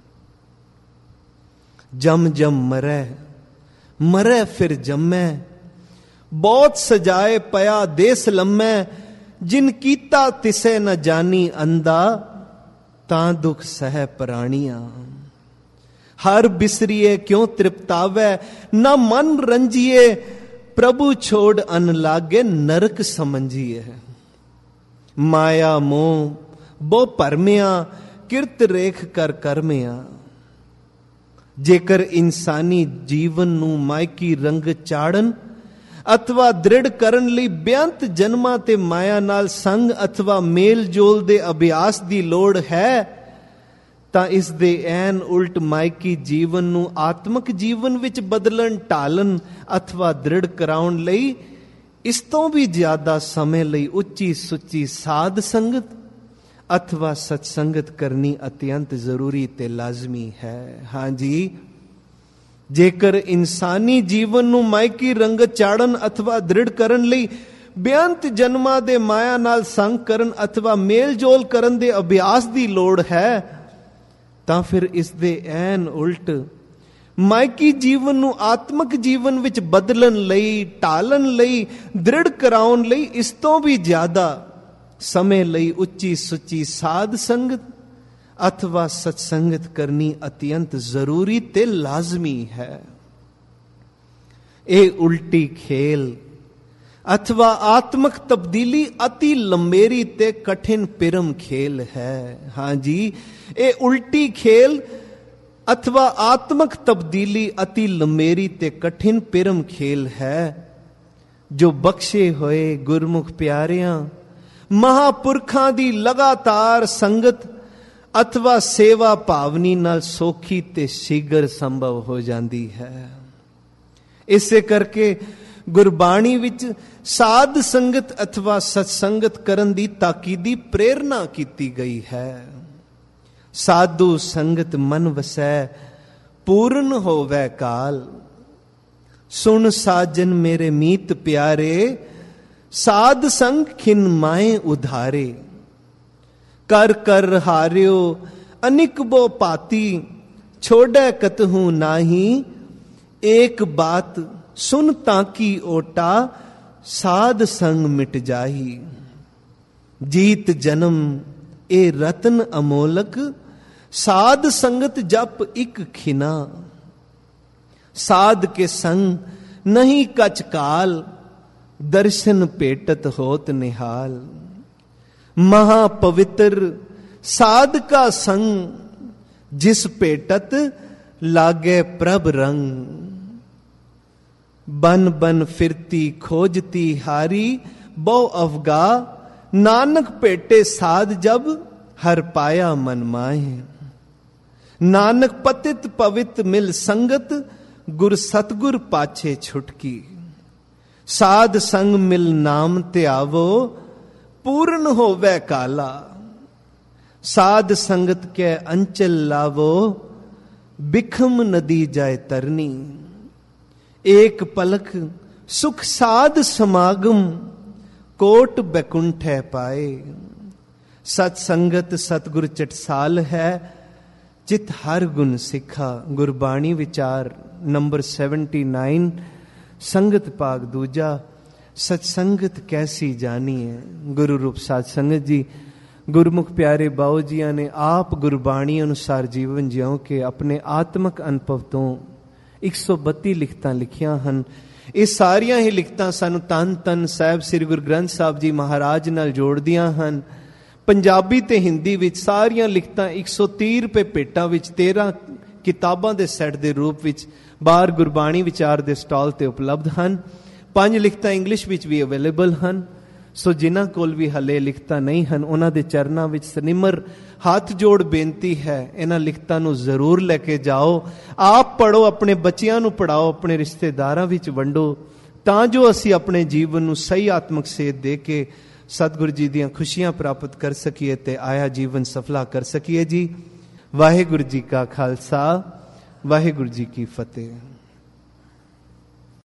ਜਮ ਜਮ ਮਰੈ, ਮਰੈ ਫਿਰ ਜੰਮੈ, ਬਹੁਤ ਸਜਾਏ ਪਿਆ ਦੇਸ ਲੰਮੈ। ਜਿਨ ਕੀਤਾ ਤਿਸੈ ਨ ਜਾਣੀ ਅੰਦਾ, ਤਾਂ ਦੁਖ ਸਹਿ ਪ੍ਰਾਣੀਆਂ। ਹਰ ਬਿਸਰੀਏ ਕਿਉਂ ਤ੍ਰਿਪਤਾਵੈ, ਨਾ ਮਨ ਰੰਜੀਏ, प्रभु छोड़ अन लागे नरक समझिए। माया मोह बो परमिया किरत रेख कर करमिया। जेकर इंसानी जीवन नू मायकी रंग चाड़न अथवा दृढ़ करन लई बेअंत जन्मां ते माया नाल संग अथवा मेल जोल दे अभ्यास दी लोड़ है, ਤਾਂ ਇਸ ਦੇ ਐਨ ਉਲਟ ਮਾਇਕੀ ਜੀਵਨ ਨੂੰ ਆਤਮਿਕ ਜੀਵਨ ਵਿੱਚ ਬਦਲਣ, ਢਾਲਣ ਅਥਵਾ ਦ੍ਰਿੜ ਕਰਾਉਣ ਲਈ ਇਸ ਤੋਂ ਵੀ ਜ਼ਿਆਦਾ ਸਮੇਂ ਲਈ ਉੱਚੀ ਸੁੱਚੀ ਸਾਧ ਸੰਗਤ ਅਥਵਾ ਸਤਸੰਗਤ ਕਰਨੀ ਅਤਿਅੰਤ ਜ਼ਰੂਰੀ ਤੇ ਲਾਜ਼ਮੀ ਹੈ। ਹਾਂਜੀ, ਜੇਕਰ ਇਨਸਾਨੀ ਜੀਵਨ ਨੂੰ ਮਾਇਕੀ ਰੰਗਤ ਚਾੜਨ ਅਥਵਾ ਦ੍ਰਿੜ ਕਰਨ ਲਈ ਬੇਅੰਤ ਜਨਮਾਂ ਦੇ ਮਾਇਆ ਨਾਲ ਸੰਗ ਕਰਨ ਅਥਵਾ ਮੇਲ ਜੋਲ ਕਰਨ ਦੇ ਅਭਿਆਸ ਦੀ ਲੋੜ ਹੈ, ਤਾਂ ਫਿਰ ਇਸ ਦੇ ਐਨ ਉਲਟ ਮਾਇਕੀ ਜੀਵਨ ਨੂੰ ਆਤਮਿਕ ਜੀਵਨ ਵਿੱਚ ਬਦਲਣ ਲਈ, ਢਾਲਣ ਲਈ, ਦ੍ਰਿੜ ਕਰਾਉਣ ਲਈ ਇਸ ਤੋਂ ਵੀ ਜ਼ਿਆਦਾ ਸਮੇਂ ਲਈ ਉੱਚੀ ਸੁੱਚੀ ਸਾਧ ਸੰਗਤ ਅਥਵਾ ਸਤਸੰਗਤ ਕਰਨੀ ਅਤਿਅੰਤ ਜ਼ਰੂਰੀ ਤੇ ਲਾਜ਼ਮੀ ਹੈ। ਇਹ ਉਲਟੀ ਖੇਲ अथवा आत्मक तब्दीली अति लंबेरी ते कठिन पिरम खेल है। हाँ जी, ये उल्टी खेल अथवा आत्मक तब्दीली अति लंबेरी ते कठिन पिरम खेल है, जो बख्शे होए गुरमुख प्यारियां महापुरखां दी लगातार संगत अथवा सेवा भावनी नाल सौखी ते शीघ्र संभव हो जाती है। इसे करके गुरबाणी विच साध संगत अथवा सत्संगत करन दी ताकीदी प्रेरणा की गई है। साधु संगत मन वसै पूर्ण होवै काल, सुन साजन मेरे मीत प्यारे साध संग खिन माए उधारे। कर कर हार्यो अनिक बो पाती छोड़ै कतहु नाही, एक बात सुन ताकी ओटा साध संग मिट जाही। जीत जन्म ए रतन अमोलक साध संगत जप इक खिना। साध के संग नहीं कच काल दर्शन पेटत होत निहाल। महापवित्र साध का संग जिस पेटत लागे प्रभ रंग। बन बन फिरती खोजती हारी बहु अवगा, नानक पेटे साध जब हर पाया मन माहे। नानक पतित पवित मिल संगत गुर सतगुर पाछे छुटकी। साध संग मिल नाम त्यावो पूर्ण होवै काला। साध संगत के अंचल लावो बिखम नदी जाए तरनी। एक पलक सुख साध समागम कोट बैकुंठ है पाए। सत्संगत सतगुर चटसाल है चित हर गुण सिखा। गुरबाणी विचार नंबर सेवेंटी नाइन, संगत भाग दूजा। सत्संगत कैसी जानी है। गुरु रूप साध संगत जी गुरमुख प्यारे बाऊ जिया ने आप गुरबाणी अनुसार जीवन जियो के अपने आत्मक अनुभव तो एक सौ बत्ती लिखतां लिखियां हन। ਇਹ ਸਾਰੀਆਂ ਹੀ ਲਿਖਤਾਂ ਸਾਨੂੰ ਧੰਨ ਧੰਨ ਸਾਹਿਬ ਸ੍ਰੀ ਗੁਰੂ ਗ੍ਰੰਥ ਸਾਹਿਬ ਜੀ ਮਹਾਰਾਜ ਨਾਲ ਜੋੜਦੀਆਂ ਹਨ। ਪੰਜਾਬੀ ਤੇ ਹਿੰਦੀ ਵਿੱਚ ਸਾਰੀਆਂ ਲਿਖਤਾਂ ਇੱਕ ਸੌ ਤੀਹ ਰੁਪਏ ਭੇਟਾਂ ਵਿੱਚ ਤੇਰਾਂ ਕਿਤਾਬਾਂ ਦੇ ਸੈੱਟ ਦੇ ਰੂਪ ਵਿੱਚ ਬਾਹਰ ਗੁਰਬਾਣੀ ਵਿਚਾਰ ਦੇ ਸਟਾਲ ਤੇ ਉਪਲਬਧ ਹਨ। ਪੰਜ ਲਿਖਤਾਂ ਇੰਗਲਿਸ਼ ਵਿੱਚ ਵੀ ਅਵੇਲੇਬਲ ਹਨ। ਸੋ ਜਿਨ੍ਹਾਂ ਕੋਲ ਵੀ ਹਲੇ ਲਿਖਤਾਂ ਨਹੀਂ ਹਨ, ਉਹਨਾਂ ਦੇ ਚਰਨਾਂ ਵਿੱਚ ਸਨਿਮਰ ਹੱਥ ਜੋੜ ਬੇਨਤੀ ਹੈ, ਇਹਨਾਂ ਲਿਖਤਾਂ ਨੂੰ ਜ਼ਰੂਰ ਲੈ ਕੇ ਜਾਓ, ਆਪ ਪੜ੍ਹੋ, ਆਪਣੇ ਬੱਚਿਆਂ ਨੂੰ ਪੜ੍ਹਾਓ, ਆਪਣੇ ਰਿਸ਼ਤੇਦਾਰਾਂ ਵਿੱਚ ਵੰਡੋ, ਤਾਂ ਜੋ ਅਸੀਂ ਆਪਣੇ ਜੀਵਨ ਨੂੰ ਸਹੀ ਆਤਮਿਕ ਸੇਧ ਦੇ ਕੇ ਸਤਿਗੁਰੂ ਜੀ ਦੀਆਂ ਖੁਸ਼ੀਆਂ ਪ੍ਰਾਪਤ ਕਰ ਸਕੀਏ ਤੇ ਆਇਆ ਜੀਵਨ ਸਫਲਾ ਕਰ ਸਕੀਏ ਜੀ। ਵਾਹਿਗੁਰੂ ਜੀ ਕਾ ਖਾਲਸਾ, ਵਾਹਿਗੁਰੂ ਜੀ ਕੀ ਫਤਿਹ।